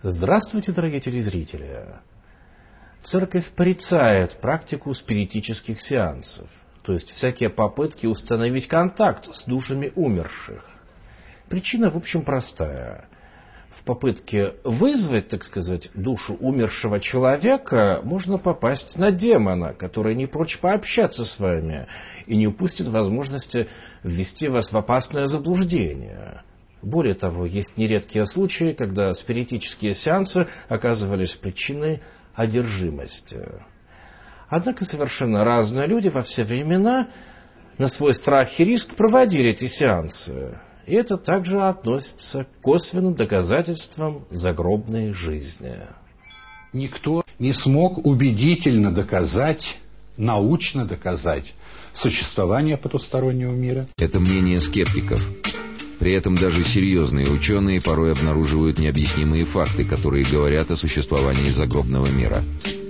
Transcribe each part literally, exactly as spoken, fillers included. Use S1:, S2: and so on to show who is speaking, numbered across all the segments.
S1: Здравствуйте, дорогие телезрители! Церковь порицает практику спиритических сеансов, то есть всякие попытки установить контакт с душами умерших. Причина, в общем, простая. В попытке вызвать, так сказать, душу умершего человека можно попасть на демона, который не прочь пообщаться с вами и не упустит возможности ввести вас в опасное заблуждение. Более того, есть нередкие случаи, когда спиритические сеансы оказывались причиной одержимости. Однако совершенно разные люди во все времена на свой страх и риск проводили эти сеансы. И это также относится к косвенным доказательствам загробной жизни.
S2: Никто не смог убедительно доказать, научно доказать существование потустороннего мира.
S3: Это мнение скептиков. При этом даже серьезные ученые порой обнаруживают необъяснимые факты, которые говорят о существовании загробного мира.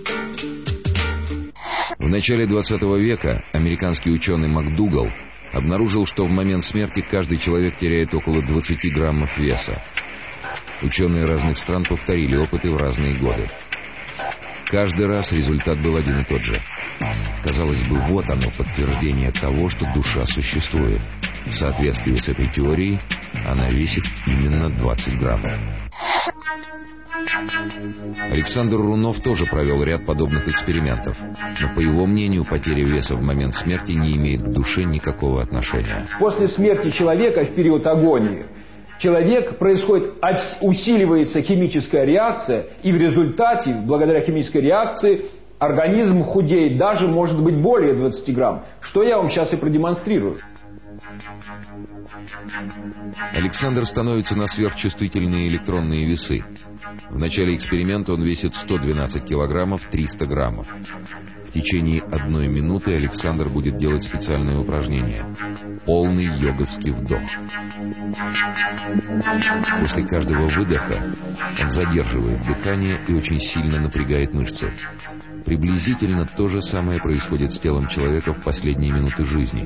S3: В начале двадцатого века американский ученый МакДугал обнаружил, что в момент смерти каждый человек теряет около двадцати граммов веса. Ученые разных стран повторили опыты в разные годы. Каждый раз результат был один и тот же. Казалось бы, вот оно, подтверждение того, что душа существует. В соответствии с этой теорией она весит именно двадцать граммов. Александр Рунов тоже провел ряд подобных экспериментов, но, по его мнению, потеря веса в момент смерти не имеет к душе никакого отношения.
S4: После смерти человека в период агонии человек происходит, усиливается химическая реакция, и в результате, благодаря химической реакции, организм худеет, даже может быть более двадцати грамм, что я вам сейчас и продемонстрирую.
S3: Александр становится на сверхчувствительные электронные весы. В начале эксперимента он весит сто двенадцать килограммов триста граммов. В течение одной минуты Александр будет делать специальное упражнение – полный йоговский вдох. После каждого выдоха он задерживает дыхание и очень сильно напрягает мышцы. Приблизительно то же самое происходит с телом человека в последние минуты жизни.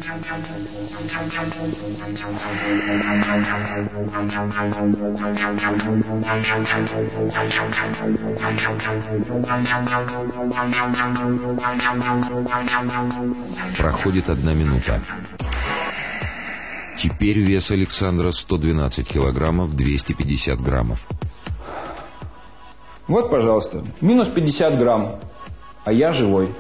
S3: Проходит одна минута. Теперь вес Александра сто двенадцать килограммов двести пятьдесят граммов.
S4: Вот, пожалуйста, минус пятьдесят грамм, а я живой.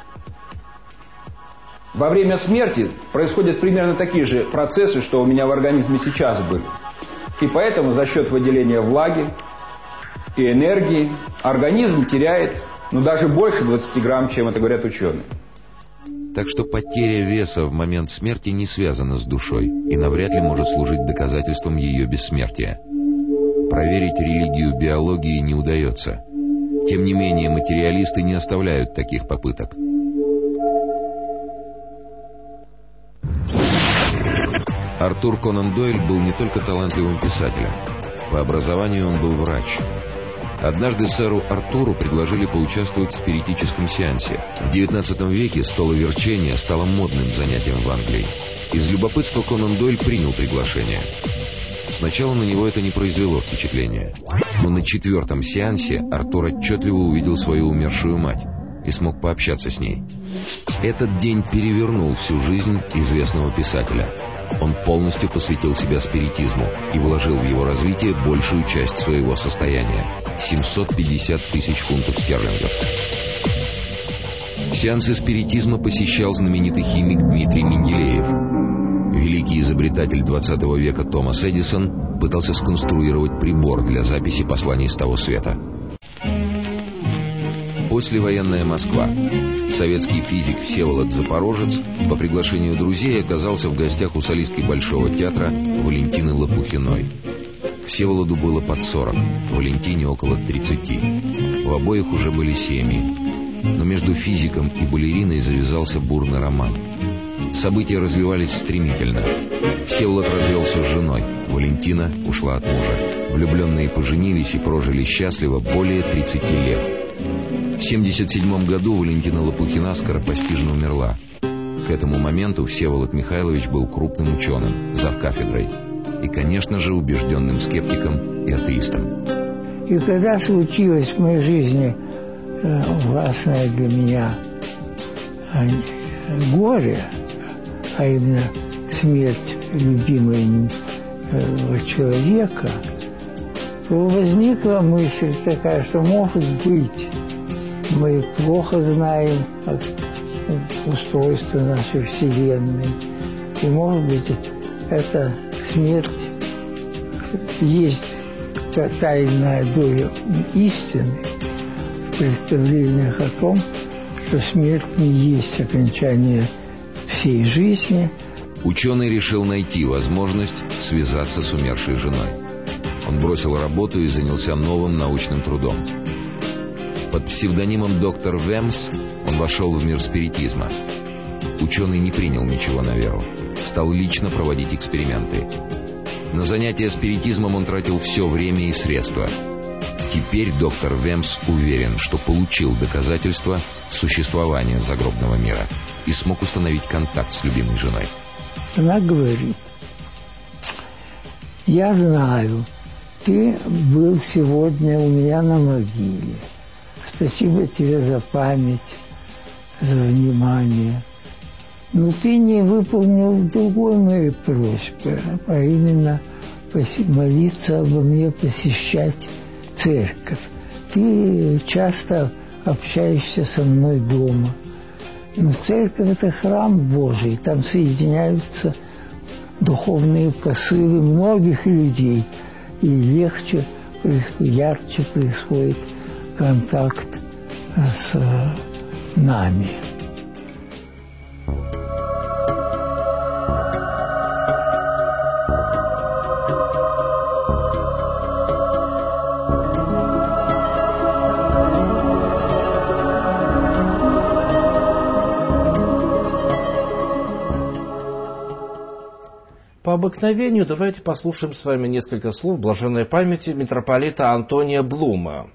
S4: Во время смерти происходят примерно такие же процессы, что у меня в организме сейчас были. И поэтому за счет выделения влаги и энергии организм теряет, ну, даже больше двадцати грамм, чем это говорят ученые.
S3: Так что потеря веса в момент смерти не связана с душой и навряд ли может служить доказательством ее бессмертия. Проверить религию биологии не удается. Тем не менее, материалисты не оставляют таких попыток. Артур Конан Дойль был не только талантливым писателем. По образованию он был врач. Однажды сэру Артуру предложили поучаствовать в спиритическом сеансе. В девятнадцатом веке столоверчение стало модным занятием в Англии. Из любопытства Конан Дойль принял приглашение. Сначала на него это не произвело впечатления. Но на четвертом сеансе Артур отчетливо увидел свою умершую мать и смог пообщаться с ней. Этот день перевернул всю жизнь известного писателя. Он полностью посвятил себя спиритизму и вложил в его развитие большую часть своего состояния – семьсот пятьдесят тысяч фунтов стерлингов. Сеансы спиритизма посещал знаменитый химик Дмитрий Менделеев. Великий изобретатель двадцатого века Томас Эдисон пытался сконструировать прибор для записи посланий с того света. Послевоенная Москва. Советский физик Всеволод Запорожец по приглашению друзей оказался в гостях у солистки Большого театра Валентины Лопухиной. Всеволоду было под сорок, Валентине около тридцати. У обоих уже были семьи. Но между физиком и балериной завязался бурный роман. События развивались стремительно. Всеволод развелся с женой, Валентина ушла от мужа. Влюбленные поженились и прожили счастливо более тридцати лет. В семьдесят седьмом году Валентина Лопухина скоропостижно умерла. К этому моменту Всеволод Михайлович был крупным ученым, завкафедрой и, конечно же, убежденным скептиком и атеистом.
S5: И когда случилось в моей жизни э, ужасное для меня э, горе, а именно смерть любимого э, человека, то возникла мысль такая, что, может быть, мы плохо знаем устройство нашей Вселенной, и, может быть, эта смерть есть тайная доля истины в представлениях о том, что смерть не есть окончание всей жизни.
S3: Ученый решил найти возможность связаться с умершей женой. Он бросил работу и занялся новым научным трудом. Под псевдонимом доктор Вемс он вошел в мир спиритизма. Ученый не принял ничего на веру, стал лично проводить эксперименты. На занятия спиритизмом он тратил все время и средства. Теперь доктор Вемс уверен, что получил доказательства существования загробного мира и смог установить контакт с любимой женой.
S5: Она говорит: я знаю, ты был сегодня у меня на могиле. Спасибо тебе за память, за внимание. Но ты не выполнил другой моей просьбы, а именно молиться обо мне, посещать церковь. Ты часто общаешься со мной дома. Но церковь – это храм Божий, там соединяются духовные посылы многих людей, и легче, ярче происходит контакт с нами.
S1: По обыкновению давайте послушаем с вами несколько слов блаженной памяти митрополита Антония Блума.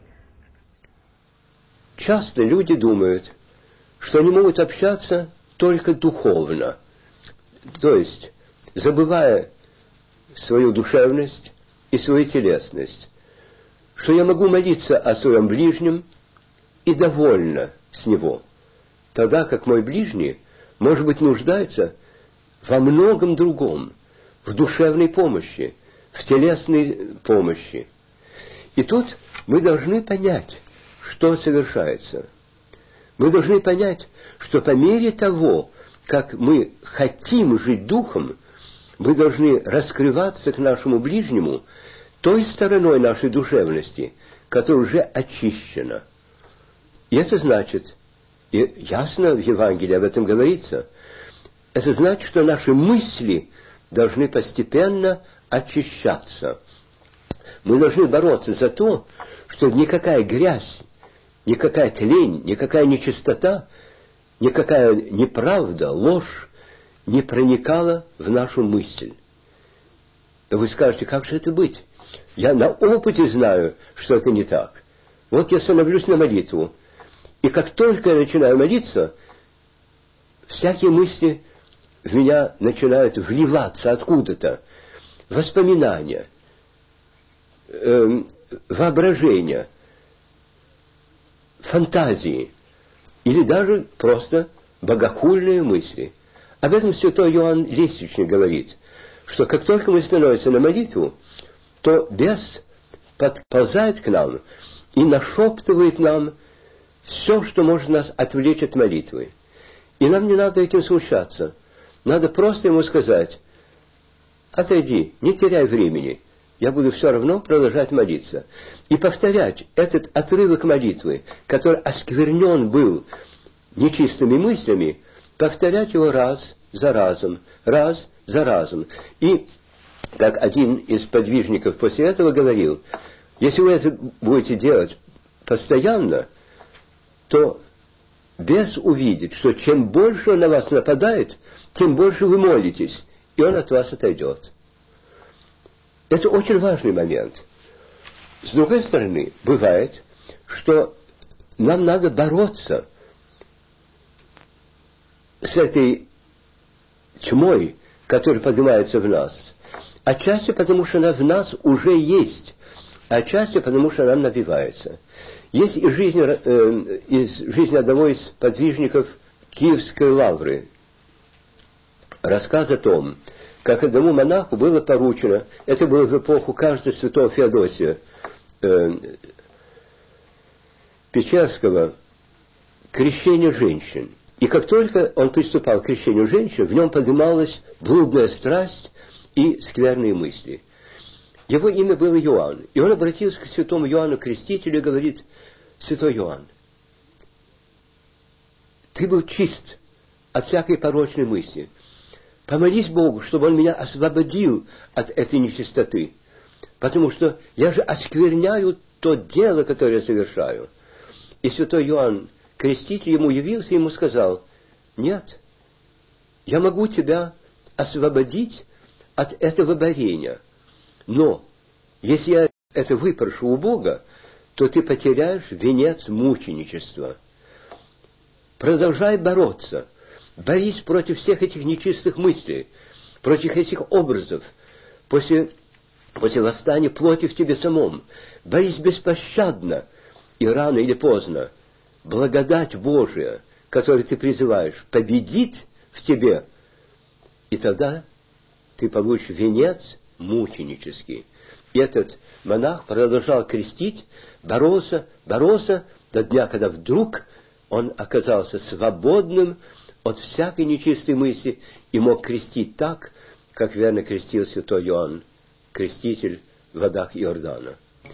S6: Часто люди думают, что они могут общаться только духовно, то есть забывая свою душевность и свою телесность, что я могу молиться о своем ближнем и довольна с него, тогда как мой ближний, может быть, нуждается во многом другом, в душевной помощи, в телесной помощи. И тут мы должны понять, что совершается. Мы должны понять, что по мере того, как мы хотим жить духом, мы должны раскрываться к нашему ближнему той стороной нашей душевности, которая уже очищена. И это значит, и ясно в Евангелии об этом говорится, это значит, что наши мысли должны постепенно очищаться. Мы должны бороться за то, чтобы никакая грязь, никакая тлень, никакая нечистота, никакая неправда, ложь не проникала в нашу мысль. Вы скажете, как же это быть? Я на опыте знаю, что это не так. Вот я становлюсь на молитву, и как только я начинаю молиться, всякие мысли в меня начинают вливаться откуда-то. Воспоминания, э, воображение, фантазии или даже просто богохульные мысли. Об этом святой Иоанн Лествичник говорит, что как только мы становимся на молитву, то бес подползает к нам и нашептывает нам все, что может нас отвлечь от молитвы. И нам не надо этим смущаться. Надо просто ему сказать: отойди, не теряй времени, я буду все равно продолжать молиться. И повторять этот отрывок молитвы, который осквернен был нечистыми мыслями, повторять его раз за разом, раз за разом. И, как один из подвижников после этого говорил, если вы это будете делать постоянно, то бес увидит, что чем больше он на вас нападает, тем больше вы молитесь, и он от вас отойдет. Это очень важный момент. С другой стороны, бывает, что нам надо бороться с этой тьмой, которая поднимается в нас. Отчасти потому, что она в нас уже есть. отчасти потому, что она навивается. Есть из жизни, э, из жизни одного из подвижников Киевской лавры рассказ о том, как одному монаху было поручено, это было в эпоху каждого святого Феодосия э, Печерского, крещение женщин. И как только он приступал к крещению женщин, в нем поднималась блудная страсть и скверные мысли. Его имя было Иоанн. И он обратился к святому Иоанну Крестителю и говорит: «Святой Иоанн, ты был чист от всякой порочной мысли. Помолись Богу, чтобы Он меня освободил от этой нечистоты, потому что я же оскверняю то дело, которое я совершаю». И святой Иоанн Креститель ему явился и ему сказал: «Нет, я могу тебя освободить от этого борения, но если я это выпрошу у Бога, то ты потеряешь венец мученичества. Продолжай бороться, борись против всех этих нечистых мыслей, против этих образов, после, после восстания плоти в тебе самом. Борись беспощадно, и рано или поздно благодать Божия, которую ты призываешь, победит в тебе, и тогда ты получишь венец мученический». И этот монах продолжал крестить, боролся, боролся до дня, когда вдруг он оказался свободным от всякой нечистой мысли и мог крестить так, как верно крестил святой Иоанн Креститель в водах Иордана.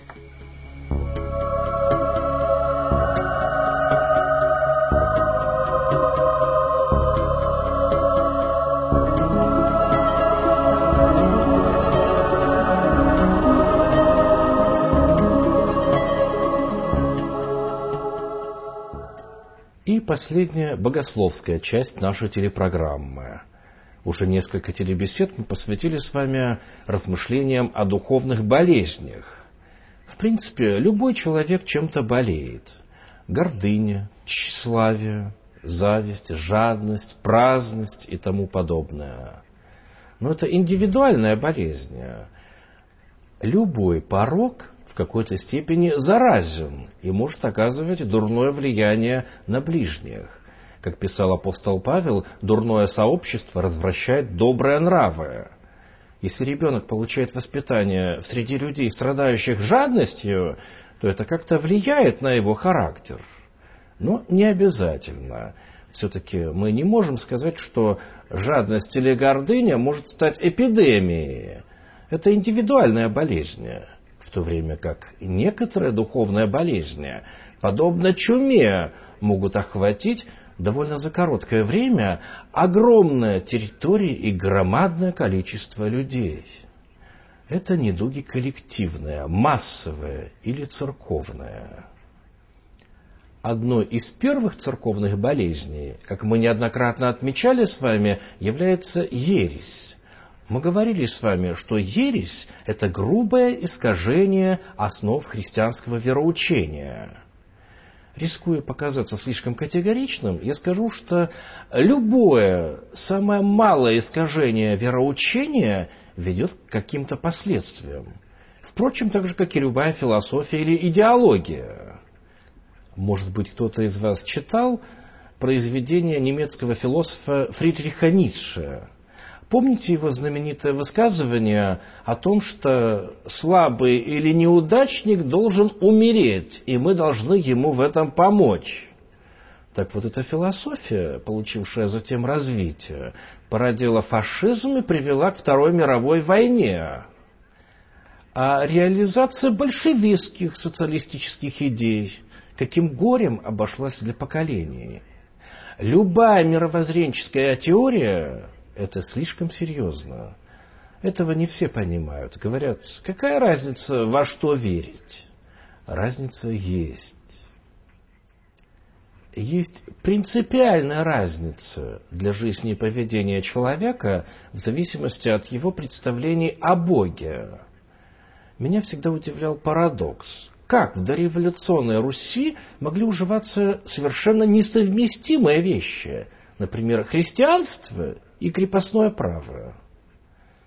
S1: И последняя богословская часть нашей телепрограммы. Уже несколько телебесед мы посвятили с вами размышлениям о духовных болезнях. В принципе, любой человек чем-то болеет. Гордыня, тщеславие, зависть, жадность, праздность и тому подобное. Но это индивидуальная болезнь. Любой порок в какой-то степени заразен и может оказывать дурное влияние на ближних. Как писал апостол Павел, дурное сообщество развращает добрые нравы. Если ребенок получает воспитание среди людей, страдающих жадностью, то это как-то влияет на его характер. Но не обязательно. Все-таки мы не можем сказать, что жадность или гордыня может стать эпидемией. Это индивидуальная болезнь. В то время как некоторые духовные болезни, подобно чуме, могут охватить довольно за короткое время огромные территории и громадное количество людей. Это недуги коллективные, массовые или церковные. Одной из первых церковных болезней, как мы неоднократно отмечали с вами, является ересь. Мы говорили с вами, что ересь – это грубое искажение основ христианского вероучения. Рискуя показаться слишком категоричным, я скажу, что любое, самое малое искажение вероучения ведет к каким-то последствиям. Впрочем, так же, как и любая философия или идеология. Может быть, кто-то из вас читал произведение немецкого философа Фридриха Ницше. Помните его знаменитое высказывание о том, что слабый или неудачник должен умереть, и мы должны ему в этом помочь? Так вот, эта философия, получившая затем развитие, породила фашизм и привела к Второй мировой войне. А реализация большевистских социалистических идей каким горем обошлась для поколений? Любая мировоззренческая теория – это слишком серьезно. Этого не все понимают. Говорят, какая разница, во что верить? Разница есть. Есть принципиальная разница для жизни и поведения человека в зависимости от его представлений о Боге. Меня всегда удивлял парадокс. Как в дореволюционной Руси могли уживаться совершенно несовместимые вещи? Например, христианство и крепостное право.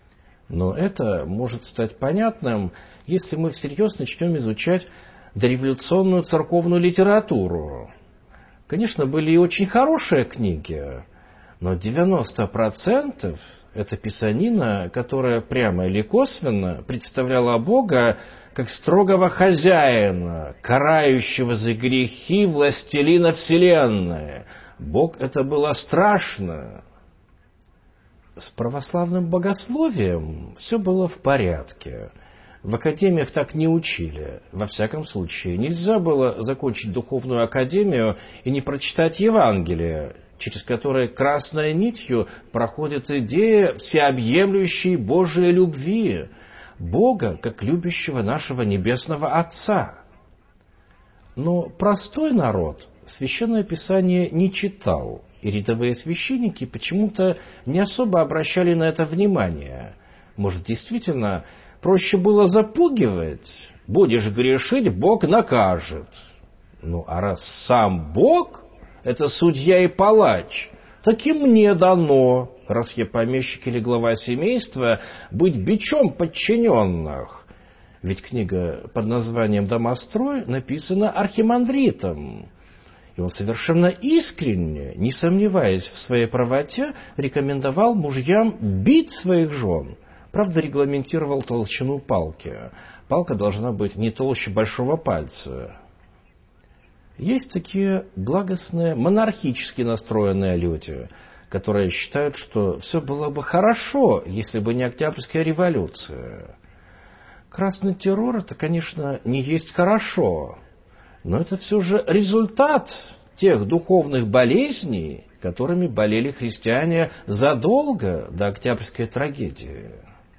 S1: Но это может стать понятным, если мы всерьез начнем изучать дореволюционную церковную литературу. Конечно, были и очень хорошие книги, но девяносто процентов это писанина, которая прямо или косвенно представляла Бога как строгого хозяина, карающего за грехи властелина вселенной. Бог это было страшно. С православным богословием все было в порядке. В академиях так не учили. Во всяком случае, нельзя было закончить духовную академию и не прочитать Евангелие, через которое красной нитью проходит идея всеобъемлющей Божией любви, Бога, как любящего нашего Небесного Отца. Но простой народ Священное Писание не читал, и рядовые священники почему-то не особо обращали на это внимание. Может, действительно, проще было запугивать? Будешь грешить, Бог накажет. Ну, а раз сам Бог — это судья и палач, так и мне дано, раз я помещик или глава семейства, быть бичом подчиненных. Ведь книга под названием «Домострой» написана архимандритом. И он совершенно искренне, не сомневаясь в своей правоте, рекомендовал мужьям бить своих жен. Правда, регламентировал толщину палки. Палка должна быть не толще большого пальца. Есть такие благостные, монархически настроенные люди, которые считают, что все было бы хорошо, если бы не Октябрьская революция. Красный террор — это, конечно, не есть хорошо, но это все же результат тех духовных болезней, которыми болели христиане задолго до Октябрьской трагедии.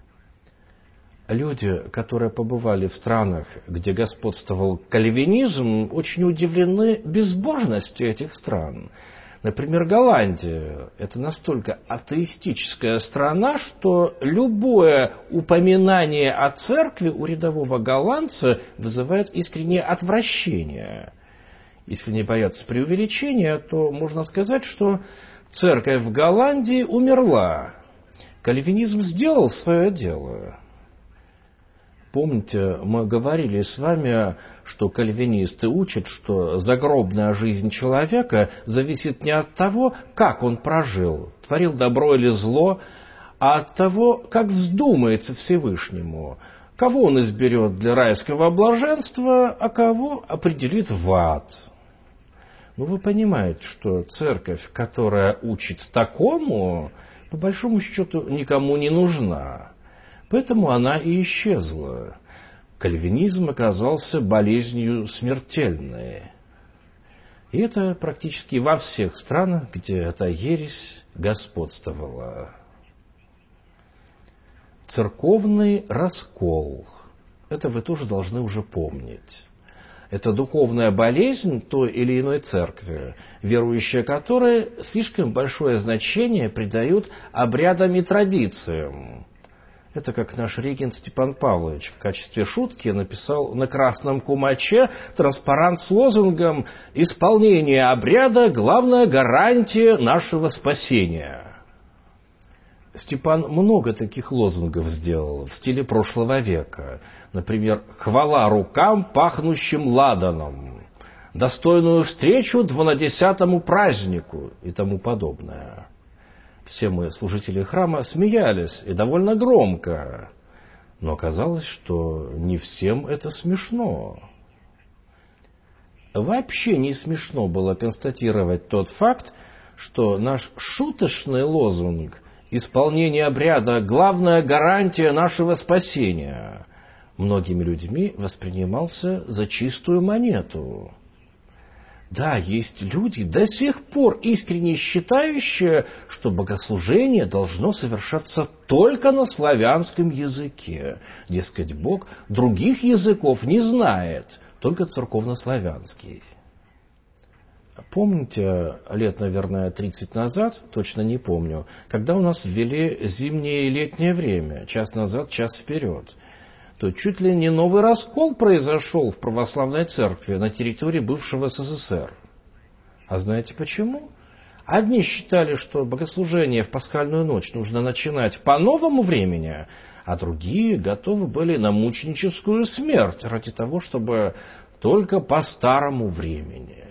S1: Люди, которые побывали в странах, где господствовал кальвинизм, очень удивлены безбожности этих стран. Например, Голландия – это настолько атеистическая страна, что любое упоминание о церкви у рядового голландца вызывает искреннее отвращение. Если не бояться преувеличения, то можно сказать, что церковь в Голландии умерла. Кальвинизм сделал свое дело. Помните, мы говорили с вами, что кальвинисты учат, что загробная жизнь человека зависит не от того, как он прожил, творил добро или зло, а от того, как вздумается Всевышнему, кого он изберет для райского блаженства, а кого определит в ад. Ну, вы понимаете, что церковь, которая учит такому, по большому счету никому не нужна. Поэтому она и исчезла. Кальвинизм оказался болезнью смертельной. И это практически во всех странах, где эта ересь господствовала. Церковный раскол. Это вы тоже должны уже помнить. Это духовная болезнь той или иной церкви, верующие которой слишком большое значение придают обрядам и традициям. Это как наш регент Степан Павлович в качестве шутки написал на красном кумаче транспарант с лозунгом «Исполнение обряда – главная гарантия нашего спасения». Степан много таких лозунгов сделал в стиле прошлого века. Например, «Хвала рукам, пахнущим ладаном», «Достойную встречу двунадесятому празднику» и тому подобное. Все мы, служители храма, смеялись, и довольно громко. Но оказалось, что не всем это смешно. Вообще не смешно было констатировать тот факт, что наш шуточный лозунг «Исполнение обряда – главная гарантия нашего спасения» многими людьми воспринимался за чистую монету. Да, есть люди, до сих пор искренне считающие, что богослужение должно совершаться только на славянском языке. Дескать, Бог других языков не знает, только церковнославянский. Помните, лет, наверное, тридцать назад, точно не помню, когда у нас ввели зимнее и летнее время, час назад, час вперед, то чуть ли не новый раскол произошел в православной церкви на территории бывшего СССР. А знаете почему? Одни считали, что богослужение в пасхальную ночь нужно начинать по новому времени, а другие готовы были на мученическую смерть ради того, чтобы только по старому времени.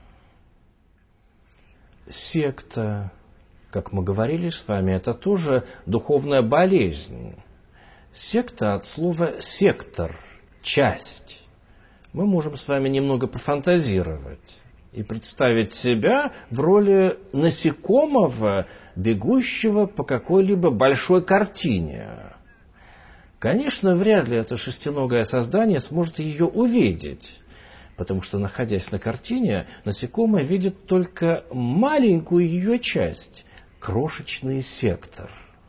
S1: Секта, как мы говорили с вами, это тоже духовная болезнь. Секта от слова «сектор», «часть». Мы можем с вами немного пофантазировать и представить себя в роли насекомого, бегущего по какой-либо большой картине. Конечно, вряд ли это шестиногое создание сможет ее увидеть, потому что, находясь на картине, насекомое видит только маленькую ее часть, крошечный сектор.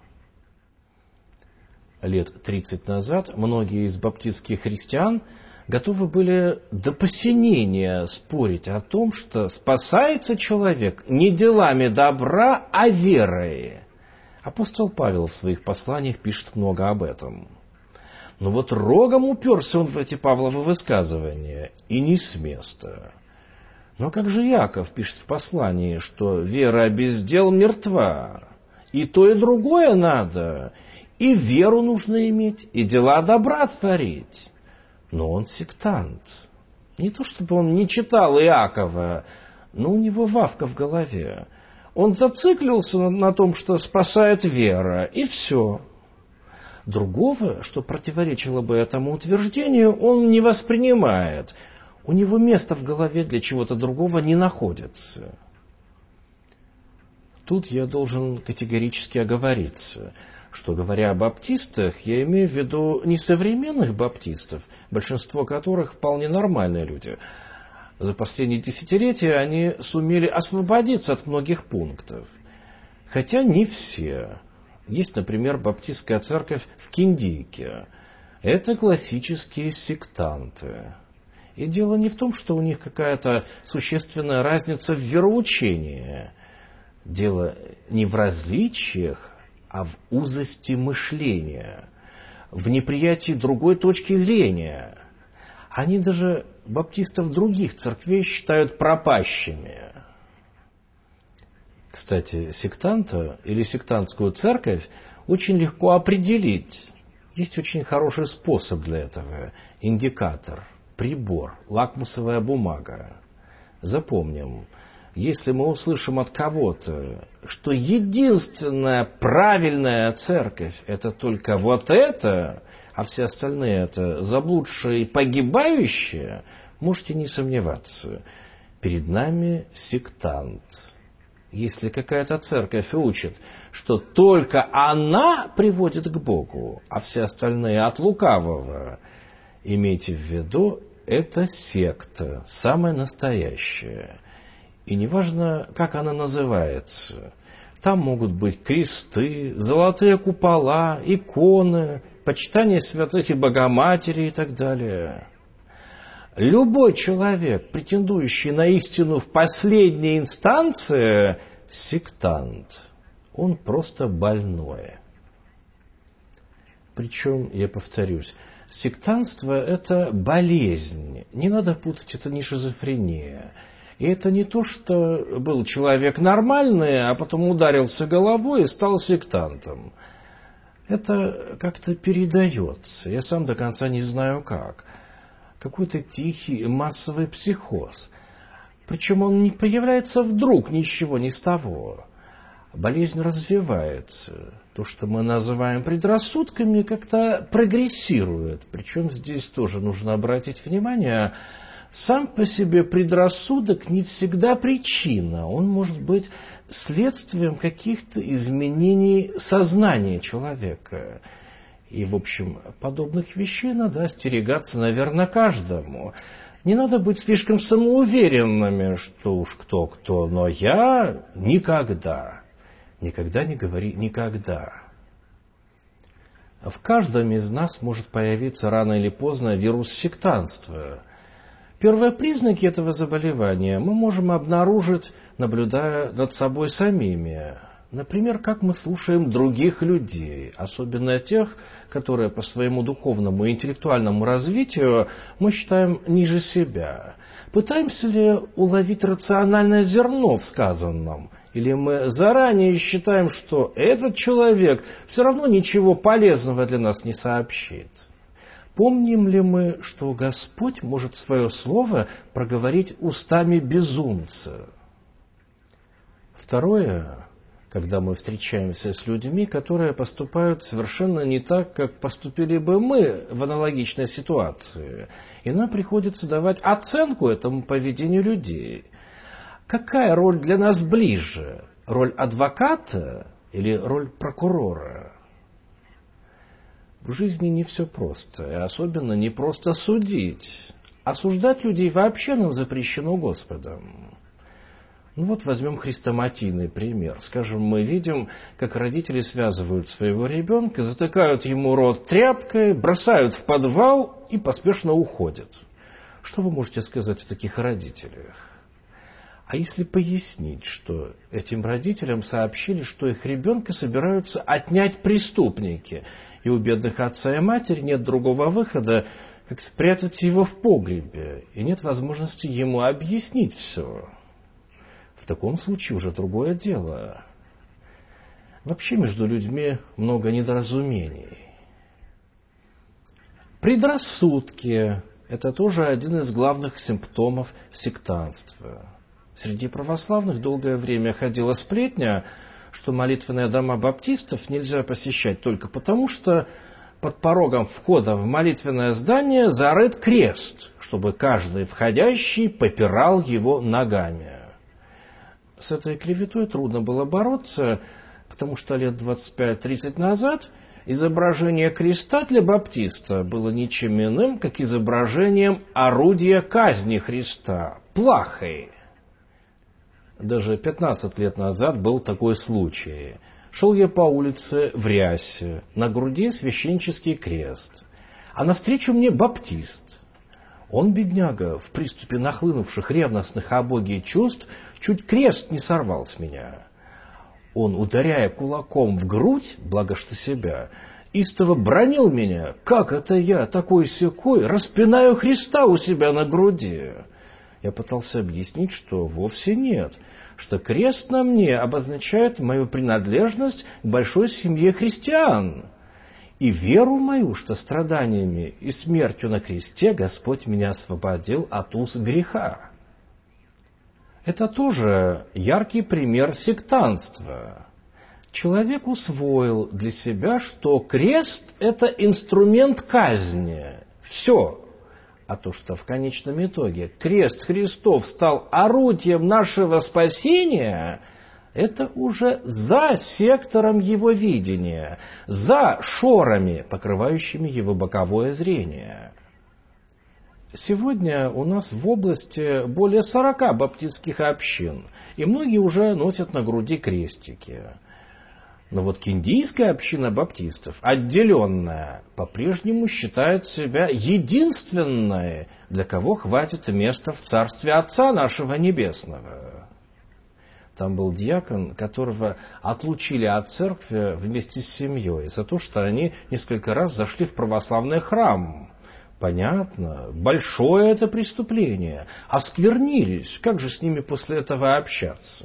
S1: Лет тридцать назад многие из баптистских христиан готовы были до посинения спорить о том, что спасается человек не делами добра, а верой. Апостол Павел в своих посланиях пишет много об этом. Но вот рогом уперся он в эти Павловы высказывания, и не с места. Но как же Иаков пишет в послании, что вера без дел мертва, и то, и другое надо, и веру нужно иметь, и дела добра творить. Но он сектант. Не то чтобы он не читал Иакова, но у него вавка в голове. Он зациклился на, на том, что спасает вера, и все. Другого, что противоречило бы этому утверждению, он не воспринимает. У него места в голове для чего-то другого не находится. Тут я должен категорически оговориться, что, говоря о баптистах, я имею в виду не современных баптистов, большинство которых вполне нормальные люди. За последние десятилетия они сумели освободиться от многих пунктов. Хотя не все. Есть, например, баптистская церковь в Киндийке. Это классические сектанты. И дело не в том, что у них какая-то существенная разница в вероучении. Дело не в различиях, а в узости мышления, в неприятии другой точки зрения. Они даже баптистов других церквей считают пропащими. Кстати, сектанта или сектантскую церковь очень легко определить. Есть очень хороший способ для этого. Индикатор, прибор, лакмусовая бумага. Запомним, если мы услышим от кого-то, что единственная правильная церковь – это только вот это, а все остальные – это заблудшие и погибающие, можете не сомневаться. Перед нами сектант. Если какая-то церковь учит, что только она приводит к Богу, а все остальные от лукавого, имейте в виду, это секта, самая настоящая. И неважно, как она называется, там могут быть кресты, золотые купола, иконы, почитание святых и Богоматери и так далее. Любой человек, претендующий на истину в последней инстанции, сектант. Он просто больной. Причем, я повторюсь, сектантство – это болезнь. Не надо путать, это не шизофрения. И это не то, что был человек нормальный, а потом ударился головой и стал сектантом. Это как-то передается. Я сам до конца не знаю как. Какой-то тихий массовый психоз. Причем он не появляется вдруг, ни с чего, ни с того. Болезнь развивается. То, что мы называем предрассудками, как-то прогрессирует. Причем здесь тоже нужно обратить внимание, сам по себе предрассудок не всегда причина. Он может быть следствием каких-то изменений сознания человека. И, в общем, подобных вещей надо остерегаться, наверное, каждому. Не надо быть слишком самоуверенными, что уж кто-кто, но я никогда. Никогда не говори «никогда». В каждом из нас может появиться рано или поздно вирус сектантства. Первые признаки этого заболевания мы можем обнаружить, наблюдая над собой самими. Например, как мы слушаем других людей, особенно тех, которые по своему духовному и интеллектуальному развитию мы считаем ниже себя. Пытаемся ли уловить рациональное зерно в сказанном Или мы заранее считаем, что этот человек все равно ничего полезного для нас не сообщит? Помним ли мы, что Господь может свое слово проговорить устами безумца? Второе, когда мы встречаемся с людьми, которые поступают совершенно не так, как поступили бы мы в аналогичной ситуации, и нам приходится давать оценку этому поведению людей. Какая роль для нас ближе? Роль адвоката или роль прокурора? В жизни не все просто, и особенно не просто судить. Осуждать людей вообще нам запрещено Господом. Ну вот возьмем хрестоматийный пример. Скажем, мы видим, как родители связывают своего ребенка, затыкают ему рот тряпкой, бросают в подвал и поспешно уходят. Что вы можете сказать о таких родителях? А если пояснить, что этим родителям сообщили, что их ребенка собираются отнять преступники, и у бедных отца и матери нет другого выхода, как спрятать его в погребе, и нет возможности ему объяснить все? В таком случае уже другое дело. Вообще между людьми много недоразумений. Предрассудки – это тоже один из главных симптомов сектантства. Среди православных долгое время ходила сплетня, что молитвенные дома баптистов нельзя посещать только потому, что под порогом входа в молитвенное здание зарыт крест, чтобы каждый входящий попирал его ногами. С этой клеветой трудно было бороться, потому что лет двадцать пять-тридцать назад изображение креста для баптиста было ничем иным, как изображением орудия казни Христа – плахой. Даже пятнадцать лет назад был такой случай. Шел я по улице в рясе, на груди священнический крест, а навстречу мне баптист. Он, бедняга, в приступе нахлынувших ревностных о Боге чувств, чуть крест не сорвал с меня. Он, ударяя кулаком в грудь, благо что себя, истово бранил меня, как это я, такой-сякой, распинаю Христа у себя на груди. Я пытался объяснить, что вовсе нет, что крест на мне обозначает мою принадлежность к большой семье христиан и веру мою, что страданиями и смертью на кресте Господь меня освободил от уз греха. Это тоже яркий пример сектантства. Человек усвоил для себя, что крест – это инструмент казни. Все. А то, что в конечном итоге крест Христов стал орудием нашего спасения, это уже за сектором его видения, за шорами, покрывающими его боковое зрение. Сегодня у нас в области более сорока баптистских общин, и многие уже носят на груди крестики. Но вот киндийская община баптистов, отделенная, по-прежнему считает себя единственной, для кого хватит места в царстве Отца нашего Небесного. Там был диакон, которого отлучили от церкви вместе с семьей за то, что они несколько раз зашли в православный храм. Понятно, большое это преступление. Осквернились, как же с ними после этого общаться?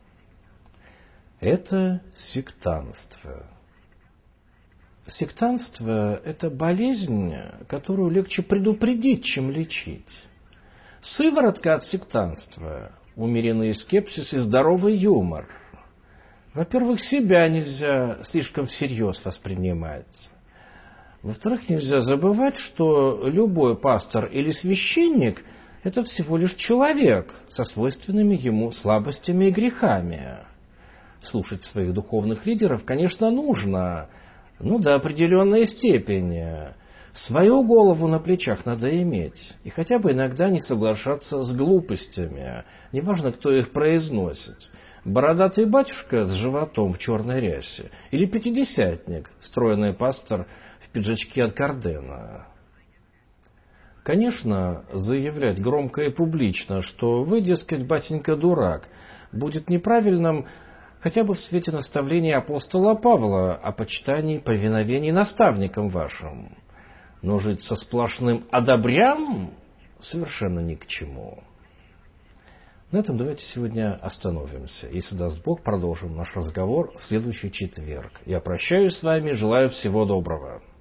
S1: Это сектантство. Сектантство – это болезнь, которую легче предупредить, чем лечить. Сыворотка от сектантства – умеренный скепсис и здоровый юмор. Во-первых, себя нельзя слишком всерьез воспринимать. Во-вторых, нельзя забывать, что любой пастор или священник – это всего лишь человек со свойственными ему слабостями и грехами. Слушать своих духовных лидеров, конечно, нужно, но до определенной степени. Свою голову на плечах надо иметь, и хотя бы иногда не соглашаться с глупостями, неважно, кто их произносит. Бородатый батюшка с животом в черной рясе или пятидесятник, стройный пастор в пиджачке от Кардена. Конечно, заявлять громко и публично, что вы, дескать, батенька дурак, будет неправильным хотя бы в свете наставления апостола Павла о почитании и повиновении наставникам вашим. Но жить со сплошным одобрям совершенно ни к чему. На этом давайте сегодня остановимся. Если даст Бог, продолжим наш разговор в следующий четверг. Я прощаюсь с вами, желаю всего доброго.